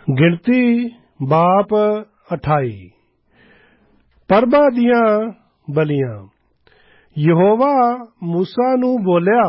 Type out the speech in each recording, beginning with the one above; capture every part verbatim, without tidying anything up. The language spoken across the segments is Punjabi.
ਗਿਣਤੀ ਬਾਪ ਅਠਾਈ। ਪਰਬਾਂ ਦੀਆਂ ਬਲੀਆਂ। ਯਹੋਵਾ ਮੂਸਾ ਨੂੰ ਬੋਲਿਆ,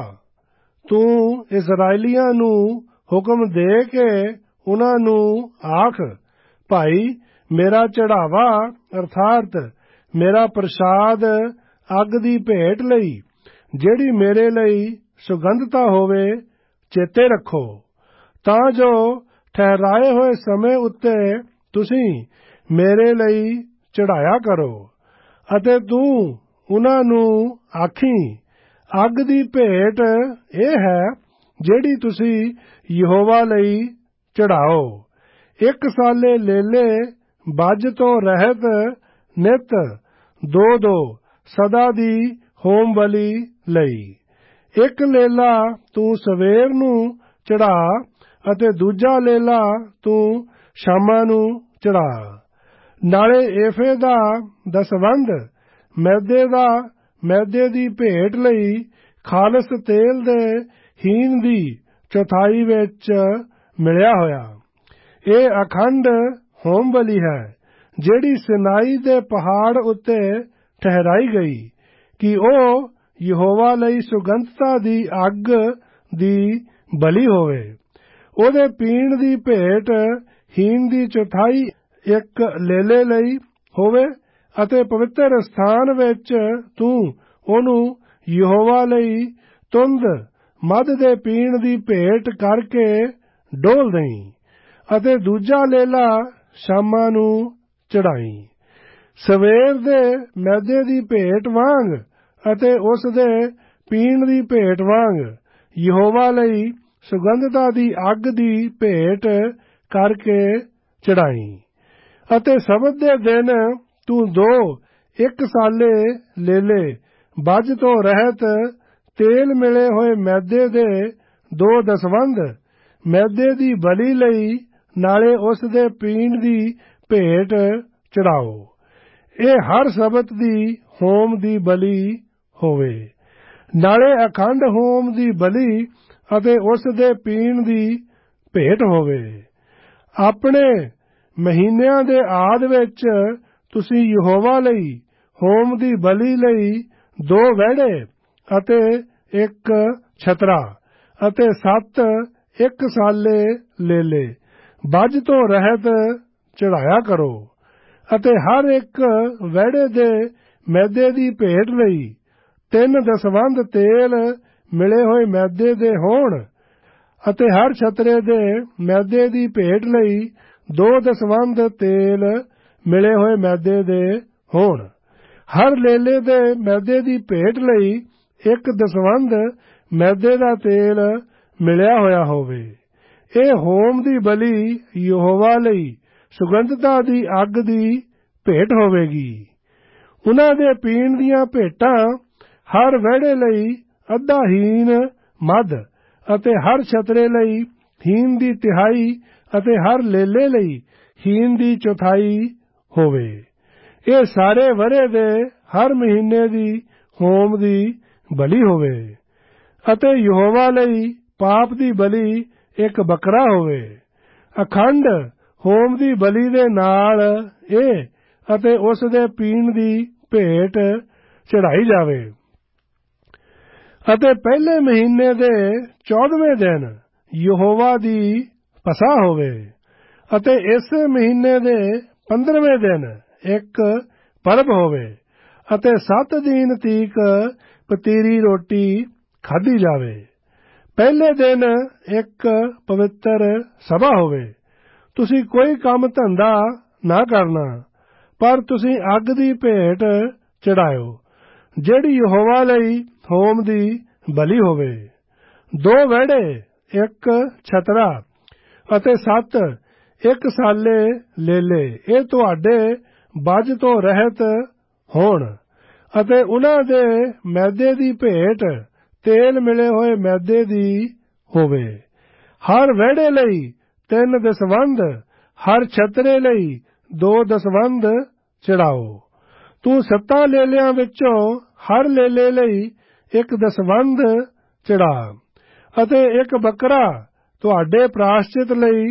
ਤੂੰ ਇਸਰਾਏਲੀਆਂ ਨੂੰ ਹੁਕਮ ਦੇ ਕੇ ਉਹਨਾਂ ਨੂੰ ਆਖ, ਭਾਈ ਮੇਰਾ ਚੜਾਵਾ ਅਰਥਾਤ ਮੇਰਾ ਪ੍ਰਸਾਦ ਅੱਗ ਦੀ ਭੇਟ ਲਈ, ਜਿਹੜੀ ਮੇਰੇ ਲਈ ਸੁਗੰਧਤਾ ਹੋਵੇ, ਚੇਤੇ ਰੱਖੋ, ਤਾਂ ਜੋ ਠਹਿਰਾਏ ਹੋਏ ਸਮੇਂ ਉੱਤੇ ਤੁਸੀਂ ਮੇਰੇ ਲਈ ਚੜਾਇਆ ਕਰੋ। ਅਤੇ ਤੂੰ ਉਹਨਾਂ ਨੂੰ ਆਖੀ, ਅੱਗ ਦੀ ਭੇਟ ਇਹ ਹੈ ਜਿਹੜੀ ਤੁਸੀਂ ਯਹੋਵਾ ਲਈ ਚੜਾਓ। ਇੱਕ ਸਾਲੇ ਲੇਲੇ ਬੱਜ ਤੋਂ ਰਹਿਤ ਨਿਤ ਦੋ ਦੋ ਸਦਾ ਦੀ ਹੋਮ ਬਲੀ ਲਈ। ਇੱਕ ਲੇਲਾ ਤੂੰ ਸਵੇਰ ਨੂੰ ਚੜਾ ਅਤੇ ਦੂਜਾ ਲੇਲਾ ਤੂੰ ਸ਼ਾਮਾਂ ਨੂੰ ਚੜਾ। ਨਾਲੇ ਏਫੇ ਦਾ ਦਸਵੰਧ ਮੈਦੇ ਦਾ ਮੈਦੇ ਦੀ ਭੇਟ ਲਈ ਖਾਲਸ ਤੇਲ ਦੇ ਹੀਨ ਦੀ ਚੌਥਾਈ ਵਿੱਚ ਮਿਲਿਆ ਹੋਇਆ। ਇਹ ਅਖੰਡ ਹੋਮ ਬਲੀ ਹੈ, ਜਿਹੜੀ ਸਿਨਾਈ ਦੇ ਪਹਾੜ ਉੱਤੇ ਠਹਿਰਾਈ ਗਈ, ਕਿ ਉਹ ਯਹੋਵਾ ਲਈ ਸੁਗੰਧਤਾ ਦੀ ਅੱਗ ਦੀ ਬਲੀ ਹੋਵੇ। ਉਹਦੇ ਪੀਣ ਦੀ ਭੇਟ ਹੀਨ ਦੀ ਚੌਥਾਈ ਇੱਕ ਲੇਲੇ ਲਈ ਹੋਵੇ, ਅਤੇ ਪਵਿੱਤਰ ਸਥਾਨ ਵਿੱਚ ਤੂੰ ਉਹਨੂੰ ਯਹੋਵਾ ਲਈ ਤੁੰਦ ਮੱਧ ਦੇ ਪੀਣ ਦੀ ਭੇਟ ਕਰਕੇ ਡੋਲ ਦੇਈਂ, ਅਤੇ ਦੂਜਾ ਲੇਲਾ ਸ਼ਾਮਾਂ ਨੂੰ ਚੜਾਈ। ਸਵੇਰ ਦੇ ਮੈਦੇ ਦੀ ਭੇਟ ਵਾਂਗ ਅਤੇ ਉਸ ਦੇ ਪੀਣ ਦੀ ਭੇਟ ਵਾਂਗ ਯਹੋਵਾ ਲਈ ਸੁਗੰਧਤਾ ਦੀ ਅੱਗ ਦੀ ਭੇਟ ਕਰਕੇ ਚੜਾਈ। ਅਤੇ ਸਬਤ ਦੇ ਦਿਨ ਤੂੰ ਦੋ ਇੱਕ ਸਾਲੇ ਲੇਲੇ ਬੱਜ ਤੋਂ ਰਹਿਤ ਤੇਲ ਮਿਲੇ ਹੋਏ ਮੈਦੇ ਦੇ ਦੋ ਦਸਵੰਧ ਮੈਦੇ ਦੀ ਬਲੀ ਲਈ, ਨਾਲੇ ਉਸ ਦੇ ਪੀਣ ਦੀ ਭੇਟ ਚੜਾਓ। ਇਹ ਹਰ ਸਬਤ ਦੀ ਹੋਮ ਦੀ ਬਲੀ ਹੋਵੇ। ਨਾਲੇ ਅਖੰਡ ਹੋਮ ਦੀ ਬਲੀ ਅਤੇ ਉਸ ਦੇ ਪੀਣ ਦੀ ਭੇਟ ਹੋਵੇ। ਆਪਣੇ ਮਹੀਨਿਆਂ ਦੇ ਆਦ ਵਿੱਚ ਤੁਸੀਂ ਯਹੋਵਾ ਲਈ ਹੋਮ ਦੀ ਬਲੀ ਲਈ ਦੋ ਵਹਿੜੇ ਅਤੇ ਇੱਕ ਛਤਰਾ ਅਤੇ ਸੱਤ ਇੱਕ ਸਾਲੇ ਲੇਲੇ ਬੱਜ ਤੋਂ ਰਹਿਤ ਚੜਾਇਆ ਕਰੋ। ਅਤੇ ਹਰ ਇੱਕ ਵਹਿੜੇ ਦੇ ਮੈਦੇ ਦੀ ਭੇਟ ਲਈ ਤਿੰਨ ਦਸਵੰਧ ਤੇਲ ਮਿਲੇ ਹੋਏ ਮੈਦੇ ਦੇ ਹੋਣ, ਅਤੇ ਹਰ ਛਤਰੇ ਦੇ ਮੈਦੇ ਦੀ ਭੇਟ ਲਈ ਦੋ ਦਸਵੰਧ ਤੇਲ ਮਿਲੇ ਹੋਏ ਮੈਦੇ ਦੇ ਹੋਣ। ਹਰ ਲੇਲੇ ਦੇ ਮੈਦੇ ਦੀ ਭੇਟ ਲਈ ਇੱਕ ਦਸਵੰਧ ਮੈਦੇ ਦਾ ਤੇਲ ਮਿਲਿਆ ਹੋਇਆ ਹੋਵੇ। ਇਹ ਹੋਮ ਦੀ ਬਲੀ ਯਹੋਵਾ ਲਈ ਸੁਗੰਧਤਾ ਦੀ ਅੱਗ ਦੀ ਭੇਟ ਹੋਵੇਗੀ। ਉਹਨਾਂ ਦੇ ਪੀਣ ਦੀਆਂ ਭੇਟਾਂ ਹਰ ਵਹਿੜੇ ਲਈ ਅੱਧਾ ਹੀਨ ਮੱਧ, ਅਤੇ ਹਰ ਛਤਰੇ ਲਈ ਹੀਨ ਦੀ ਤਿਹਾਈ, ਅਤੇ ਹਰ ਲੇਲੇ ਲਈ ਹੀਨ ਦੀ ਚੌਥਾਈ ਹੋਵੇ। ਇਹ ਸਾਰੇ ਵਰ੍ਹੇ ਦੇ ਹਰ ਮਹੀਨੇ ਦੀ ਹੋਮ ਦੀ ਬਲੀ ਹੋਵੇ। ਅਤੇ ਯਹੋਵਾ ਲਈ ਪਾਪ ਦੀ ਬਲੀ ਇੱਕ ਬੱਕਰਾ ਹੋਵੇ। ਅਖੰਡ ਹੋਮ ਦੀ ਬਲੀ ਦੇ ਨਾਲ ਇਹ ਅਤੇ ਉਸ ਦੇ ਪੀਣ ਦੀ ਭੇਟ ਚੜਾਈ ਜਾਵੇ। ਅਤੇ ਪਹਿਲੇ ਮਹੀਨੇ ਦੇ ਚੌਦਵੇਂ ਦਿਨ ਯਹੋਵਾ ਦੀ ਪਸਾ ਹੋਵੇ। ਅਤੇ ਇਸ ਮਹੀਨੇ ਦੇ ਪੰਦਰਵੇਂ ਦਿਨ ਇੱਕ ਪਰਬ ਹੋਵੇ, ਅਤੇ ਸੱਤ ਦਿਨ ਤੀਕ ਪਤੀਰੀ ਰੋਟੀ ਖਾਧੀ ਜਾਵੇ। ਪਹਿਲੇ ਦਿਨ ਇੱਕ ਪਵਿੱਤਰ ਸਭਾ ਹੋਵੇ। ਤੁਸੀਂ ਕੋਈ ਕੰਮ ਧੰਦਾ ਨਾ ਕਰਨਾ, ਪਰ ਤੁਸੀਂ ਅੱਗ ਦੀ ਭੇਟ ਚੜਾਇਓ, ਜਿਹੜੀ ਯਹੋਵਾ ਲਈ ਹੋਮ ਦੀ ਬਲੀ ਹੋਵੇ। ਦੋ ਵਹਿੜੇ, ਇੱਕ ਛਤਰਾ ਅਤੇ ਸੱਤ ਇੱਕ ਸਾਲੇ ਲੇਲੇ, ਇਹ ਤੁਹਾਡੇ ਬੱਜ ਤੋਂ ਰਹਿਤ ਹੋਣ। ਅਤੇ ਉਹਨਾਂ ਦੇ ਮੈਦੇ ਦੀ ਭੇਟ ਤੇਲ ਮਿਲੇ ਹੋਏ ਮੈਦੇ ਦੀ ਹੋਵੇ। ਹਰ ਵਹਿੜੇ ਲਈ ਤਿੰਨ ਦਸਵੰਧ, ਹਰ ਛਤਰੇ ਲਈ ਦੋ ਦਸਵੰਧ ਚੜਾਓ। ਤੂੰ ਸੱਤਾਂ ਲੇਲਿਆਂ ਵਿੱਚੋਂ ਹਰ ਲੇਲੇ ਲਈ ਇੱਕ ਦਸਵੰਧ ਚੜਾ। ਅਤੇ ਇੱਕ ਬੱਕਰਾ ਤੁਹਾਡੇ ਪ੍ਰਾਸ਼ਚਿਤ ਲਈ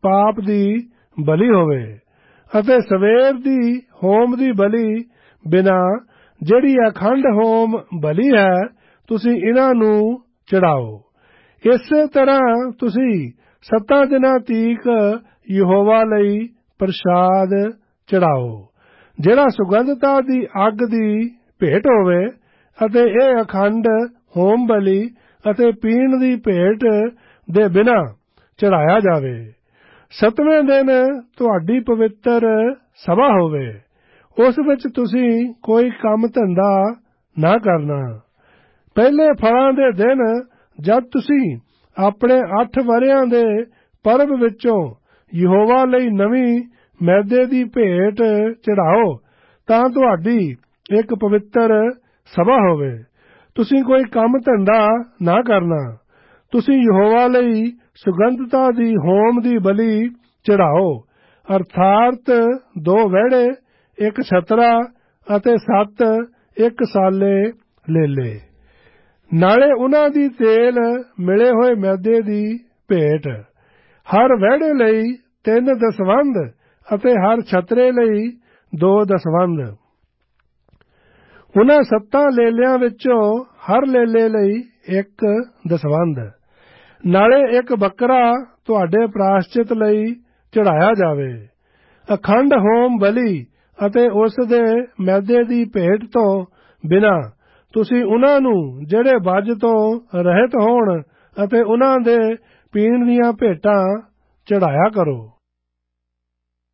ਪਾਪ ਦੀ ਬਲੀ ਹੋਵੇ, ਅਤੇ ਸਵੇਰ ਦੀ ਹੋਮ ਦੀ ਬਲੀ ਬਿਨਾ ਜਿਹੜੀ ਅਖੰਡ ਹੋਮ ਬਲੀ ਹੈ ਤੁਸੀਂ ਇਹਨਾਂ ਨੂੰ ਚੜਾਓ। ਇਸੇ ਤਰ੍ਹਾਂ ਤੁਸੀਂ ਸੱਤਾਂ ਦਿਨਾਂ ਤੀਕ ਯਹੋਵਾ ਲਈ ਪ੍ਰਸ਼ਾਦ ਚੜਾਓ, ਜਿਹੜਾ ਸੁਗੰਧਤਾ ਦੀ ਅੱਗ ਦੀ ਭੇਟ ਹੋਵੇ, ਅਤੇ ਇਹ ਅਖੰਡ ਹੋਮ ਬਲੀ ਅਤੇ ਪੀਣ ਦੀ ਭੇਟ ਦੇ ਬਿਨਾਂ ਚੜਾਇਆ ਜਾਵੇ। ਸੱਤਵੇਂ ਦਿਨ ਤੁਹਾਡੀ ਪਵਿੱਤਰ ਸਭਾ ਹੋਵੇ, ਉਸ ਵਿੱਚ ਤੁਸੀਂ ਕੋਈ ਕੰਮ ਧੰਦਾ ਨਾ ਕਰਨਾ। ਪਹਿਲੇ ਫਲਾਂ ਦੇ ਦਿਨ ਜਦ ਤੁਸੀਂ ਆਪਣੇ ਅੱਠ ਵਰ੍ਹਿਆਂ ਦੇ ਪਰਬ ਵਿੱਚੋਂ ਯਹੋਵਾ ਲਈ ਨਵੀਂ ਮੈਦੇ ਦੀ ਭੇਟ ਚੜਾਓ ਤਾਂ ਤੁਹਾਡੀ ਇੱਕ ਪਵਿੱਤਰ ਸਭਾ ਹੋਵੇ। ਤੁਸੀਂ ਕੋਈ ਕੰਮ ਧੰਦਾ ਨਾ ਕਰਨਾ। ਤੁਸੀਂ ਯਹੋਵਾ ਲਈ ਸੁਗੰਧਤਾ ਦੀ ਹੋਮ ਦੀ ਬਲੀ ਚੜਾਓ, ਅਰਥਾਤ ਦੋ ਵਹਿੜੇ, ਇੱਕ ਛਤਰਾ ਅਤੇ ਸੱਤ ਇੱਕ ਸਾਲੇ ਲੇਲੇ, ਨਾਲੇ ਉਹਨਾਂ ਦੀ ਤੇਲ ਮਿਲੇ ਹੋਏ ਮੈਦੇ ਦੀ ਭੇਟ, ਹਰ ਵਹਿੜੇ ਲਈ ਤਿੰਨ ਦਸਵੰਧ ਅਤੇ ਹਰ ਛਤਰੇ ਲਈ ਦੋ ਦਸਵੰਧ। ਉਹਨਾਂ ਸੱਤਾਂ ਲੇਲਿਆਂ ਵਿੱਚੋਂ ਹਰ ਲੇਲੇ ਲਈ ਇੱਕ ਦਸਵੰਧ, ਨਾਲੇ ਇੱਕ ਬੱਕਰਾ ਤੁਹਾਡੇ ਪ੍ਰਾਸ਼ਚਿਤ ਲਈ ਚੜਾਇਆ ਜਾਵੇ। ਅਖੰਡ ਹੋਮ ਬਲੀ ਅਤੇ ਉਸ ਦੇ ਮੈਦੇ ਦੀ ਭੇਟ ਤੋਂ ਬਿਨਾਂ ਤੁਸੀਂ ਉਹਨਾਂ ਨੂੰ ਜਿਹੜੇ ਬੱਝ ਤੋਂ ਰਹਿਤ ਹੋਣ ਅਤੇ ਉਹਨਾਂ ਦੇ ਪੀਣ ਦੀਆਂ ਭੇਟਾਂ ਚੜਾਇਆ ਕਰੋ।